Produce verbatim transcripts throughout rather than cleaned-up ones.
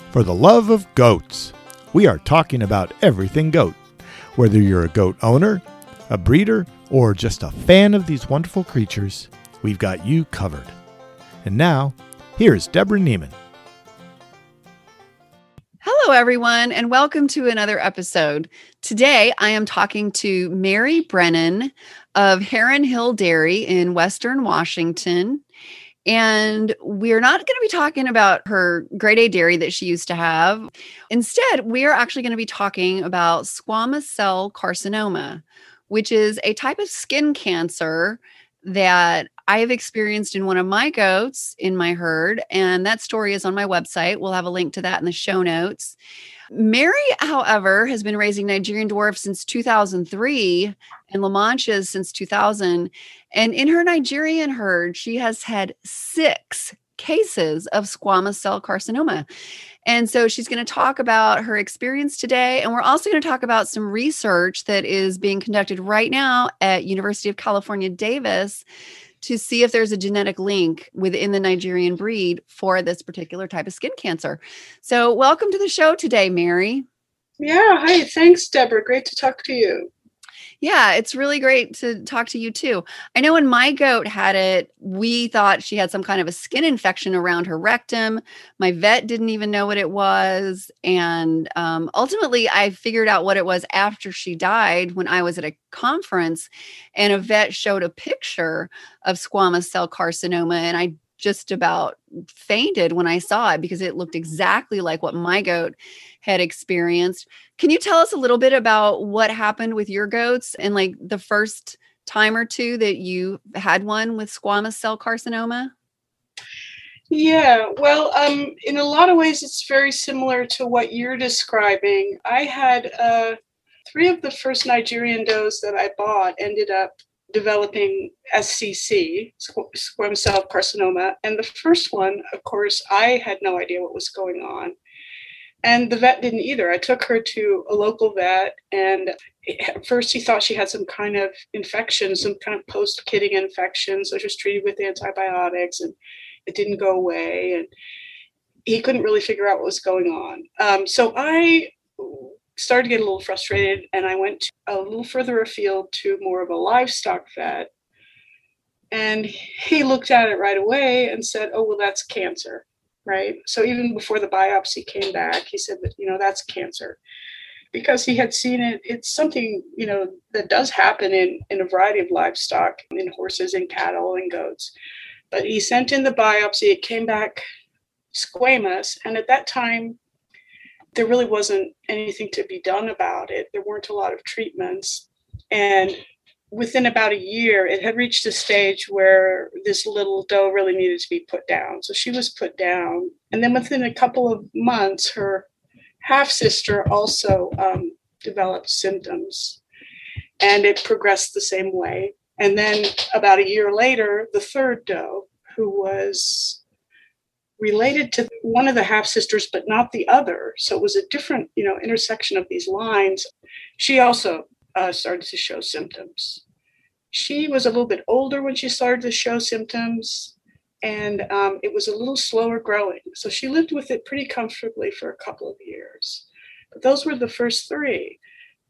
For the love of goats, we are talking about everything goat. Whether you're a goat owner, a breeder, or just a fan of these wonderful creatures, we've got you covered. And now, here's Deborah Neiman. Hello, everyone, and welcome to another episode. Today, I am talking to Mary Brennan of Heron Hill Dairy in Western Washington. And we're not going to be talking about her grade A dairy that she used to have. Instead, we are actually going to be talking about squamous cell carcinoma, which is a type of skin cancer that I have experienced in one of my goats in my herd. And that story is on my website. We'll have a link to that in the show notes. Mary, however, has been raising Nigerian dwarfs since two thousand three and La Manchas since two thousand. And in her Nigerian herd, she has had six cases of squamous cell carcinoma. And so she's going to talk about her experience today. And we're also going to talk about some research that is being conducted right now at University of California, Davis, to see if there's a genetic link within the Nigerian breed for this particular type of skin cancer. So welcome to the show today, Mary. Yeah. Hi. Thanks, Deborah. Great to talk to you. Yeah, it's really great to talk to you too. I know when my goat had it, we thought she had some kind of a skin infection around her rectum. My vet didn't even know what it was. And um, ultimately, I figured out what it was after she died when I was at a conference and a vet showed a picture of squamous cell carcinoma. And I just about fainted when I saw it because it looked exactly like what my goat had experienced. Can you tell us a little bit about what happened with your goats and like the first time or two that you had one with squamous cell carcinoma? Yeah, well, um, in a lot of ways, it's very similar to what you're describing. I had uh, three of the first Nigerian does that I bought ended up developing S C C, squamous cell carcinoma. And the first one, of course, I had no idea what was going on. And the vet didn't either. I took her to a local vet, and at first he thought she had some kind of infection, some kind of post-kitting infection. So she was treated with antibiotics, and it didn't go away. And he couldn't really figure out what was going on. Um, so I started to get a little frustrated, and I went to a little further afield to more of a livestock vet. And he looked at it right away and said, oh, well, that's cancer. Right. So even before the biopsy came back, he said that, you know, that's cancer because he had seen it. It's something, you know, that does happen in, in a variety of livestock, in horses and cattle and goats. But he sent in the biopsy. It came back squamous. And at that time, there really wasn't anything to be done about it. There weren't a lot of treatments. And within about a year, it had reached a stage where this little doe really needed to be put down. So she was put down. And then within a couple of months, her half-sister also um, developed symptoms. And it progressed the same way. And then about a year later, the third doe, who was related to one of the half-sisters, but not the other. So it was a different, you know, intersection of these lines. She also Uh, started to show symptoms. She was a little bit older when she started to show symptoms, and um, it was a little slower growing. So she lived with it pretty comfortably for a couple of years. But those were the first three.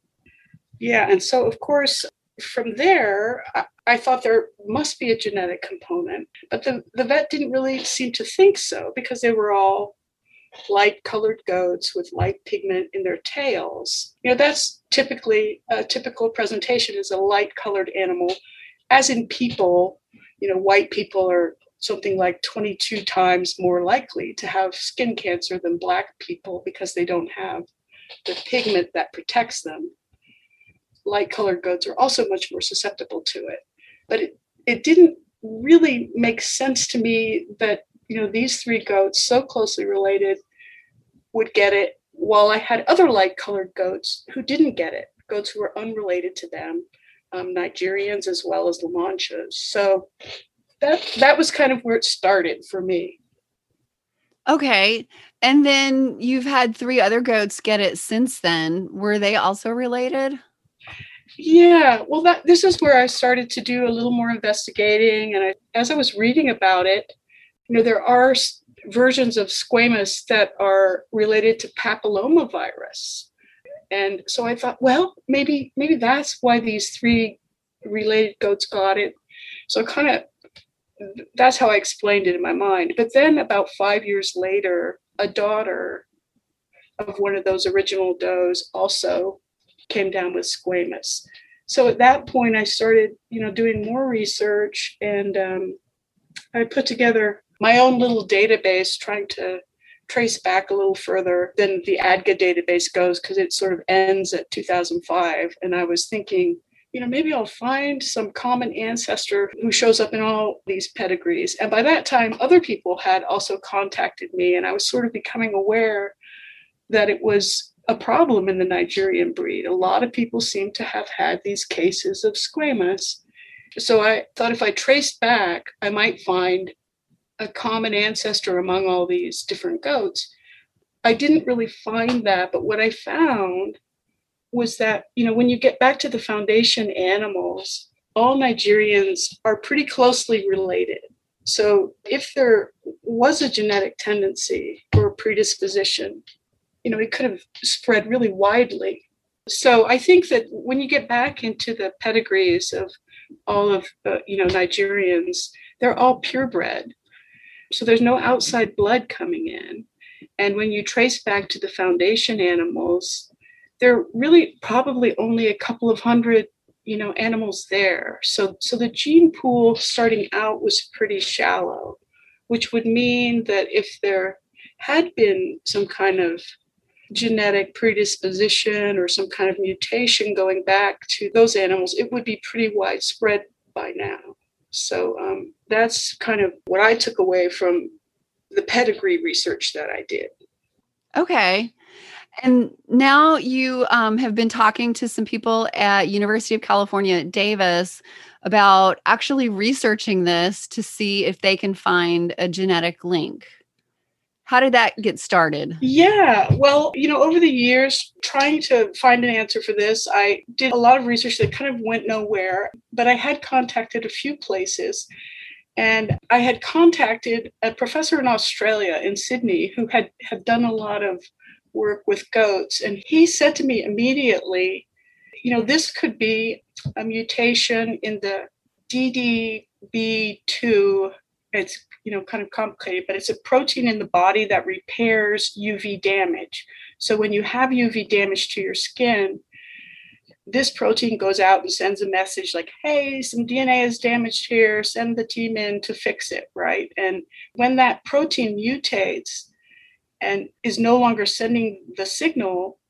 Yeah, and so of course, from there, I, I thought there must be a genetic component, but the, the vet didn't really seem to think so because they were all light colored goats with light pigment in their tails. You know, that's typically a typical presentation is a light colored animal. As in people, you know, white people are something like twenty-two times more likely to have skin cancer than black people because they don't have the pigment that protects them. Light colored goats are also much more susceptible to it. But it, it didn't really make sense to me that, you know, these three goats, so closely related, would get it, while I had other light-colored goats who didn't get it, goats who were unrelated to them, um, Nigerians as well as La Manchas. So that that was kind of where it started for me. Okay. And then you've had three other goats get it since then. Were they also related? Yeah, well, that this is where I started to do a little more investigating. And I, as I was reading about it, you know, there are versions of squamous that are related to papillomavirus. And so I thought, well, maybe maybe that's why these three related goats got it. So kind of that's how I explained it in my mind. But then about five years later, a daughter of one of those original does also came down with squamous. So at that point, I started, you know, doing more research, and um, I put together my own little database, trying to trace back a little further than the A D G A database goes, because it sort of ends at two thousand five. And I was thinking, you know, maybe I'll find some common ancestor who shows up in all these pedigrees. And by that time, other people had also contacted me, and I was sort of becoming aware that it was a problem in the Nigerian breed. A lot of people seem to have had these cases of squamous. So I thought if I traced back, I might find a common ancestor among all these different goats. I didn't really find that, but what I found was that, you know, when you get back to the foundation animals, all Nigerians are pretty closely related. So if there was a genetic tendency or predisposition, you know, it could have spread really widely. So I think that when you get back into the pedigrees of all of the, you know, Nigerians, they're all purebred. So there's no outside blood coming in. And when you trace back to the foundation animals, there are really probably only a couple of hundred, you know, animals there. So, so the gene pool starting out was pretty shallow, which would mean that if there had been some kind of genetic predisposition or some kind of mutation going back to those animals, it would be pretty widespread by now. So um, that's kind of what I took away from the pedigree research that I did. Okay. And now you um, have been talking to some people at University of California at Davis about actually researching this to see if they can find a genetic link. How did that get started? Yeah, well, you know, over the years, trying to find an answer for this, I did a lot of research that kind of went nowhere, but I had contacted a few places. And I had contacted a professor in Australia, in Sydney, who had, had done a lot of work with goats. And he said to me immediately, you know, this could be a mutation in the D D B two. It's, you know, kind of complicated, but it's a protein in the body that repairs U V damage. So when you have U V damage to your skin, this protein goes out and sends a message like, hey, some D N A is damaged here, send the team in to fix it, right? And when that protein mutates and is no longer sending the signal,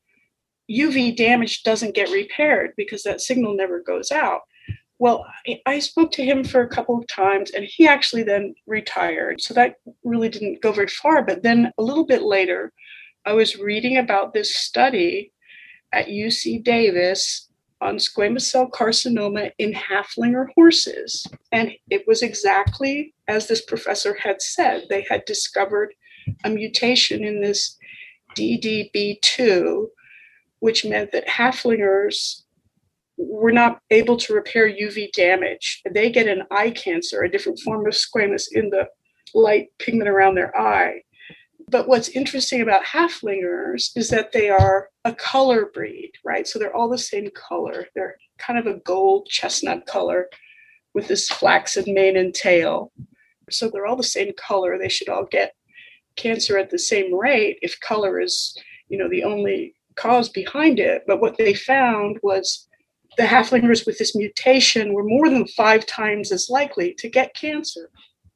U V damage doesn't get repaired because that signal never goes out. Well, I spoke to him for a couple of times, and he actually then retired. So that really didn't go very far. But then a little bit later, I was reading about this study at U C Davis on squamous cell carcinoma in Haflinger horses. And it was exactly as this professor had said. They had discovered a mutation in this D D B two, which meant that Haflingers were not able to repair U V damage. They get an eye cancer, a different form of squamous in the light pigment around their eye. But what's interesting about Haflingers is that they are a color breed, right? So they're all the same color. They're kind of a gold chestnut color with this flaxen mane and tail. So they're all the same color. They should all get cancer at the same rate if color is, you know, the only cause behind it. But what they found was the Haflingers with this mutation were more than five times as likely to get cancer.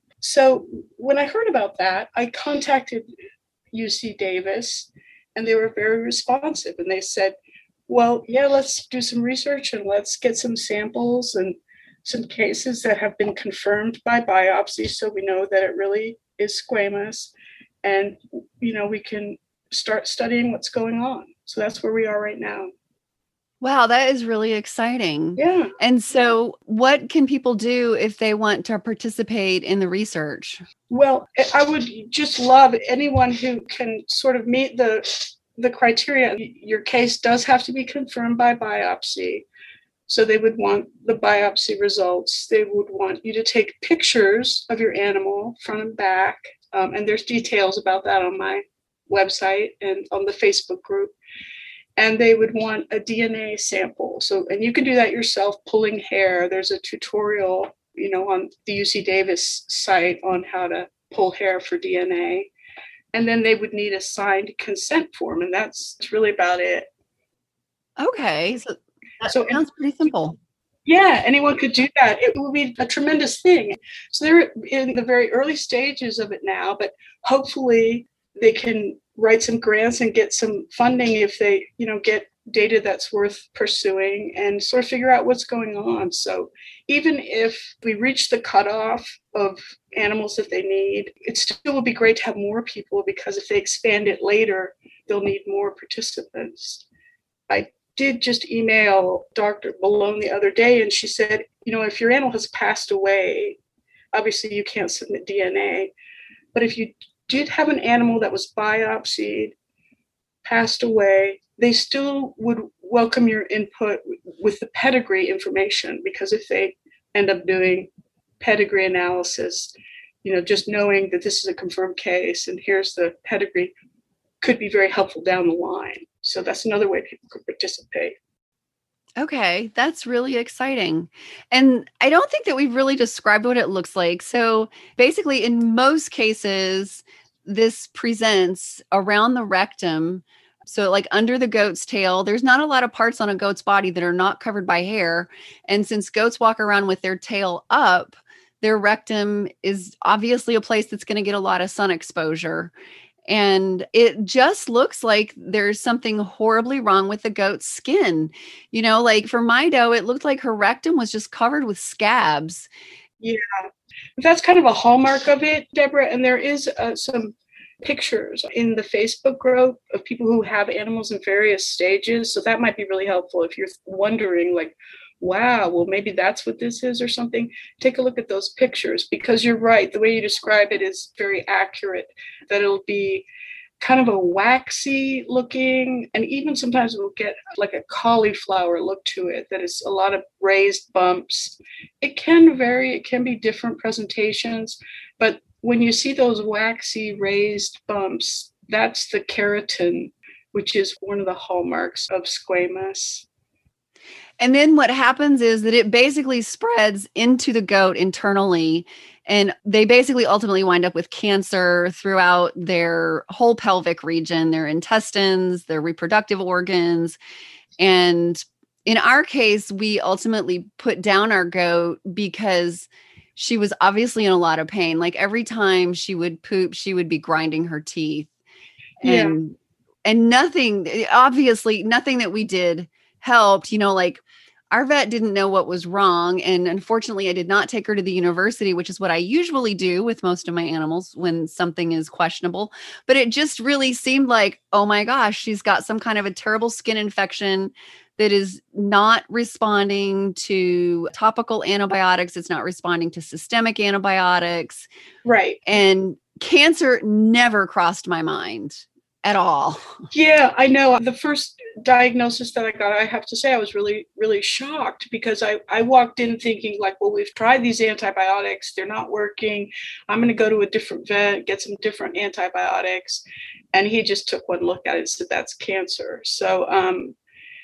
So when I heard about that, I contacted U C Davis, and they were very responsive. And they said, well, yeah, let's do some research and let's get some samples and some cases that have been confirmed by biopsy, so we know that it really is squamous. And, you know, we can start studying what's going on. So that's where we are right now. Wow, that is really exciting. Yeah. And so what can people do if they want to participate in the research? Well, I would just love anyone who can sort of meet the the criteria. Your case does have to be confirmed by biopsy. So they would want the biopsy results. They would want you to take pictures of your animal, front and back, Um, and there's details about that on my website and on the Facebook group. And they would want a D N A sample. So, and you can do that yourself, pulling hair. There's a tutorial, you know, on the U C Davis site on how to pull hair for D N A. And then they would need a signed consent form. And that's really about it. Okay. So that so sounds pretty simple. Yeah, anyone could do that. It would be a tremendous thing. So they're in the very early stages of it now, but hopefully they can write some grants and get some funding if they, you know, get data that's worth pursuing and sort of figure out what's going on. So even if we reach the cutoff of animals that they need, it still would be great to have more people, because if they expand it later, they'll need more participants. I did just email Doctor Malone the other day, and she said, you know, if your animal has passed away, obviously you can't submit D N A, but if you did have an animal that was biopsied, passed away, they still would welcome your input with the pedigree information, because if they end up doing pedigree analysis, you know, just knowing that this is a confirmed case and here's the pedigree could be very helpful down the line. So that's another way people could participate. Okay, that's really exciting. And I don't think that we've really described what it looks like. So basically, in most cases, this presents around the rectum. So like under the goat's tail, there's not a lot of parts on a goat's body that are not covered by hair. And since goats walk around with their tail up, their rectum is obviously a place that's going to get a lot of sun exposure. And it just looks like there's something horribly wrong with the goat's skin. You know, like for my doe, it looked like her rectum was just covered with scabs. Yeah, that's kind of a hallmark of it, Deborah. And there is uh, some pictures in the Facebook group of people who have animals in various stages. So that might be really helpful if you're wondering, like, wow, well, maybe that's what this is or something. Take a look at those pictures, because you're right. The way you describe it is very accurate, that it'll be kind of a waxy looking, and even sometimes it will get like a cauliflower look to it, that is a lot of raised bumps. It can vary. It can be different presentations, but when you see those waxy raised bumps, that's the keratin, which is one of the hallmarks of squamous. And then what happens is that it basically spreads into the goat internally, and they basically ultimately wind up with cancer throughout their whole pelvic region, their intestines, their reproductive organs. And in our case, we ultimately put down our goat because she was obviously in a lot of pain. Like every time she would poop, she would be grinding her teeth. And, yeah. and nothing, obviously nothing that we did helped. You know, like our vet didn't know what was wrong. And unfortunately, I did not take her to the university, which is what I usually do with most of my animals when something is questionable. But it just really seemed like, oh my gosh, she's got some kind of a terrible skin infection that is not responding to topical antibiotics. It's not responding to systemic antibiotics. Right. And cancer never crossed my mind at all. Yeah, I know. The first diagnosis that I got, I have to say, I was really, really shocked, because I, I walked in thinking like, well, we've tried these antibiotics. They're not working. I'm going to go to a different vet, get some different antibiotics. And he just took one look at it and said, that's cancer. So, um,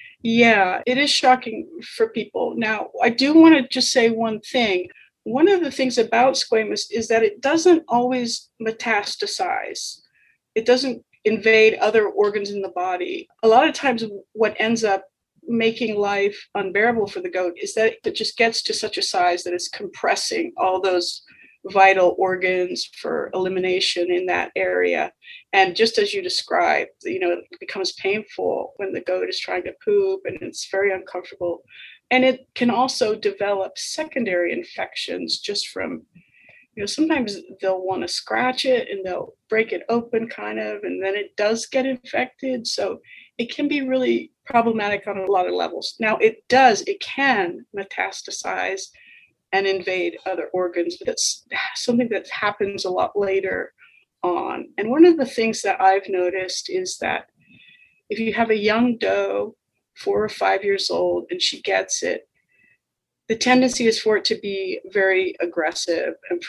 yeah, it is shocking for people. Now, I do want to just say one thing. One of the things about squamous is that it doesn't always metastasize. It doesn't invade other organs in the body. A lot of times what ends up making life unbearable for the goat is that it just gets to such a size that it's compressing all those vital organs for elimination in that area. And just as you described, you know, it becomes painful when the goat is trying to poop, and it's very uncomfortable. And it can also develop secondary infections just from, you know, sometimes they'll want to scratch it and they'll break it open kind of, and then it does get infected. So it can be really problematic on a lot of levels. Now it does, it can metastasize and invade other organs, but it's something that happens a lot later on. And one of the things that I've noticed is that if you have a young doe, four or five years old, and she gets it, the tendency is for it to be very aggressive and for it to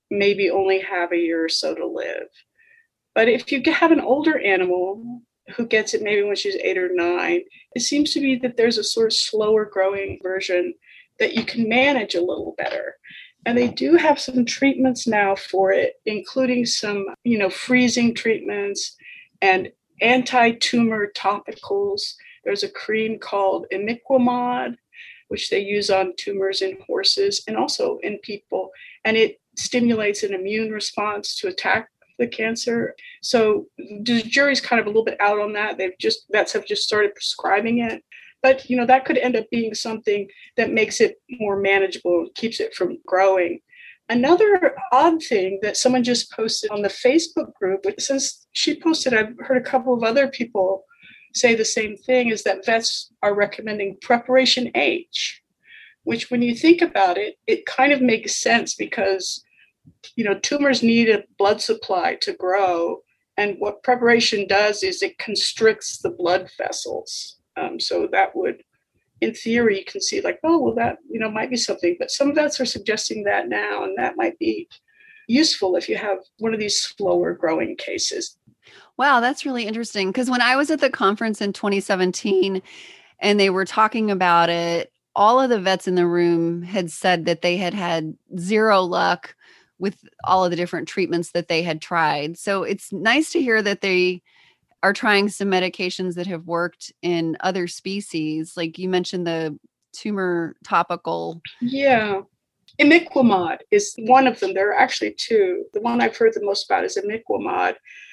maybe only have a year or so to live. But if you have an older animal who gets it maybe when she's eight or nine, it seems to be that there's a sort of slower growing version that you can manage a little better. And they do have some treatments now for it, including some, you know, freezing treatments and anti-tumor topicals. There's a cream called imiquimod, which they use on tumors in horses and also in people. And it stimulates an immune response to attack the cancer. So the jury's kind of a little bit out on that. They've just, vets have just started prescribing it. But, you know, that could end up being something that makes it more manageable, keeps it from growing. Another odd thing that someone just posted on the Facebook group, which since she posted, I've heard a couple of other people say the same thing, is that vets are recommending preparation H, which when you think about it, it kind of makes sense because, you know, tumors need a blood supply to grow. And what preparation does is it constricts the blood vessels. Um, so that would, in theory, you can see like, oh, well, that, you know, might be something. But some vets are suggesting that now, and that might be useful if you have one of these slower growing cases. Wow, that's really interesting. Because when I was at the conference in twenty seventeen and they were talking about it, all of the vets in the room had said that they had had zero luck with all of the different treatments that they had tried. So it's nice to hear that they are trying some medications that have worked in other species. Like you mentioned the tumor topical. Yeah. Imiquimod is one of them. There are actually two. The one I've heard the most about is imiquimod.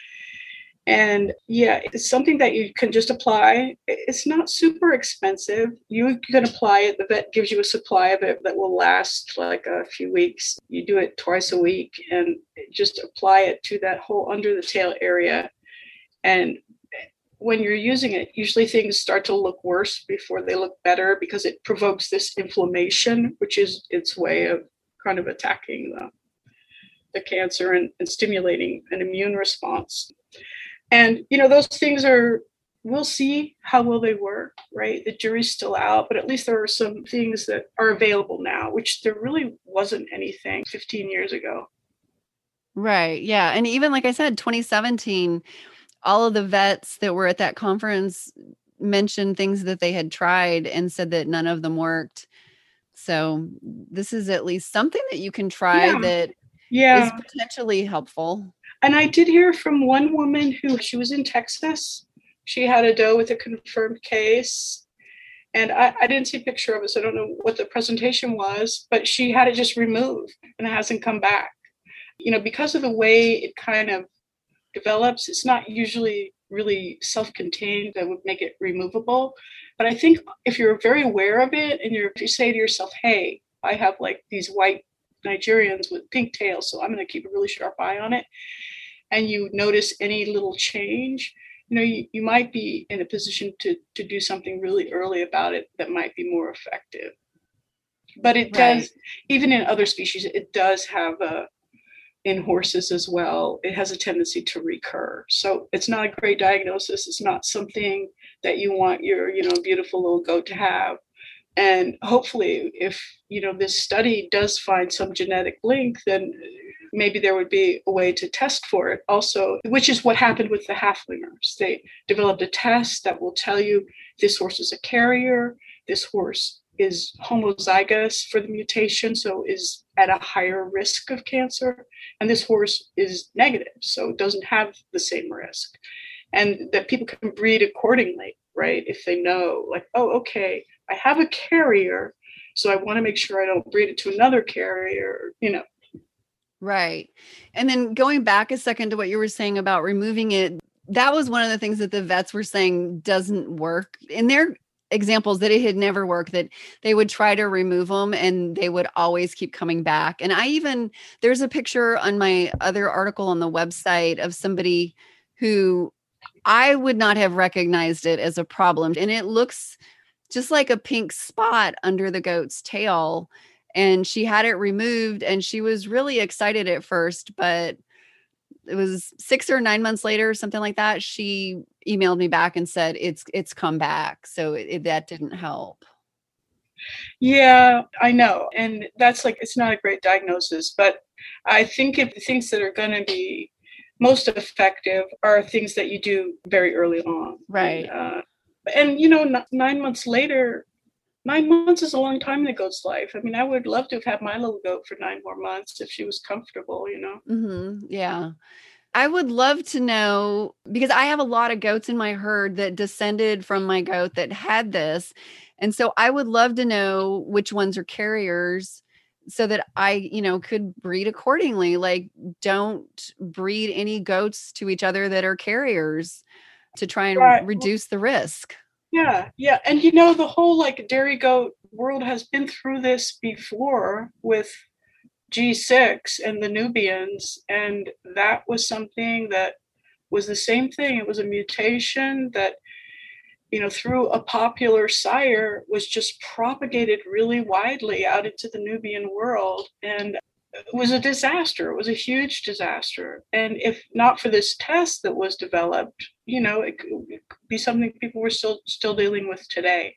And yeah, it's something that you can just apply. It's not super expensive. You can apply it. The vet gives you a supply of it that will last like a few weeks. You do it twice a week and just apply it to that whole under the tail area. And when you're using it, usually things start to look worse before they look better because it provokes this inflammation, which is its way of kind of attacking the, the cancer and, and stimulating an immune response. And, you know, those things are, we'll see how well they work, right? The jury's still out, but at least there are some things that are available now, which there really wasn't anything fifteen years ago. Right. Yeah. And even like I said, twenty seventeen, all of the vets that were at that conference mentioned things that they had tried and said that none of them worked. So this is at least something that you can try Yeah. that Yeah. is potentially helpful. And I did hear from one woman who, she was in Texas. She had a doe with a confirmed case. And I, I didn't see a picture of it, so I don't know what the presentation was, but she had it just removed and it hasn't come back. You know, because of the way it kind of develops, it's not usually really self-contained that would make it removable. But I think if you're very aware of it and you're, if you say to yourself, hey, I have like these white Nigerians with pink tails, so I'm going to keep a really sharp eye on it, and you notice any little change, you know, you, you might be in a position to, to do something really early about it that might be more effective. But it Right. does, even in other species, it does have a, in horses as well, it has a tendency to recur. So it's not a great diagnosis. It's not something that you want your, you know, beautiful little goat to have. And hopefully, if, you know, this study does find some genetic link, then maybe there would be a way to test for it also, which is what happened with the Haflingers. They developed a test that will tell you this horse is a carrier, this horse is homozygous for the mutation, so is at a higher risk of cancer, and this horse is negative, so it doesn't have the same risk. And that people can breed accordingly, right? If they know, like, oh, okay, I have a carrier, so I want to make sure I don't breed it to another carrier, you know. Right. And then going back a second to what you were saying about removing it, that was one of the things that the vets were saying doesn't work. In their examples, that it had never worked, that they would try to remove them and they would always keep coming back. And I even, there's a picture on my other article on the website of somebody who I would not have recognized it as a problem. And it looks just like a pink spot under the goat's tail. And she had it removed and she was really excited at first, but it was six or nine months later, something like that. She emailed me back and said, it's, it's come back. So it, it, that didn't help. Yeah, I know. And that's like, it's not a great diagnosis, but I think if the things that are going to be most effective are things that you do very early on. Right. And, uh, and you know, n- nine months later, nine months is a long time in a goat's life. I mean, I would love to have had my little goat for nine more months if she was comfortable, you know? Mm-hmm. Yeah. I would love to know, because I have a lot of goats in my herd that descended from my goat that had this. And so I would love to know which ones are carriers so that I, you know, could breed accordingly. Like, don't breed any goats to each other that are carriers to try and Right. reduce the risk. Yeah, yeah. And you know, the whole like dairy goat world has been through this before with G six and the Nubians, and that was something that was the same thing. It was a mutation that, you know, through a popular sire was just propagated really widely out into the Nubian world, and it was a disaster. It was a huge disaster. And if not for this test that was developed, you know, it could, it could be something people were still still dealing with today.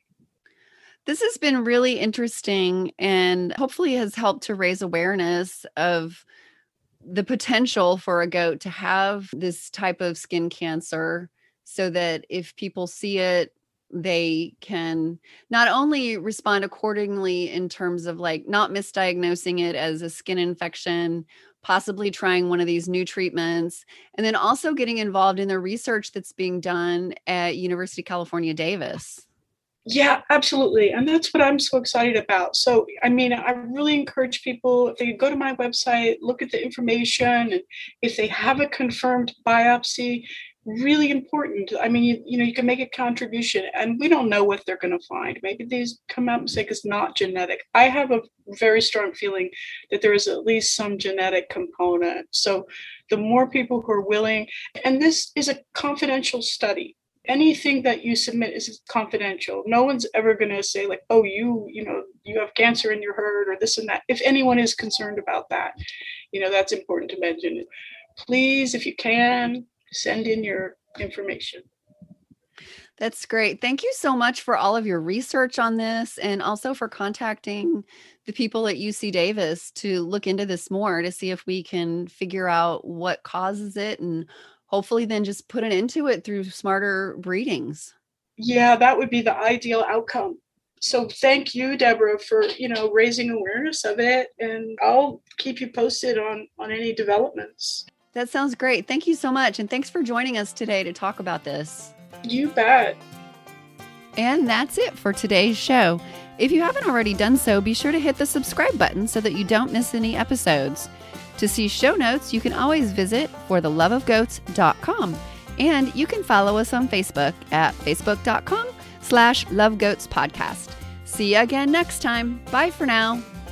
This has been really interesting and hopefully has helped to raise awareness of the potential for a goat to have this type of skin cancer, so that if people see it, they can not only respond accordingly in terms of like not misdiagnosing it as a skin infection, possibly trying one of these new treatments, and then also getting involved in the research that's being done at University of California, Davis. Yeah, absolutely. And that's what I'm so excited about. So, I mean, I really encourage people, if they go to my website, look at the information, and if they have a confirmed biopsy, really important. I mean, you, you know, you can make a contribution, and we don't know what they're going to find. Maybe these come out and say it's not genetic. I have a very strong feeling that there is at least some genetic component. So the more people who are willing, and this is a confidential study. Anything that you submit is confidential. No one's ever going to say like, oh, you, you know, you have cancer in your herd or this and that. If anyone is concerned about that, you know, that's important to mention. Please, if you can, send in your information. That's great. Thank you so much for all of your research on this, and also for contacting the people at U C Davis to look into this more to see if we can figure out what causes it, and hopefully then just put an end to it through smarter breedings. Yeah, that would be the ideal outcome. So thank you, Deborah, for, you know, raising awareness of it, and I'll keep you posted on, on any developments. That sounds great. Thank you so much. And thanks for joining us today to talk about this. You bet. And that's it for today's show. If you haven't already done so, be sure to hit the subscribe button so that you don't miss any episodes. To see show notes, you can always visit for the love of goats dot com. And you can follow us on Facebook at facebook.com slash lovegoatspodcast. See you again next time. Bye for now.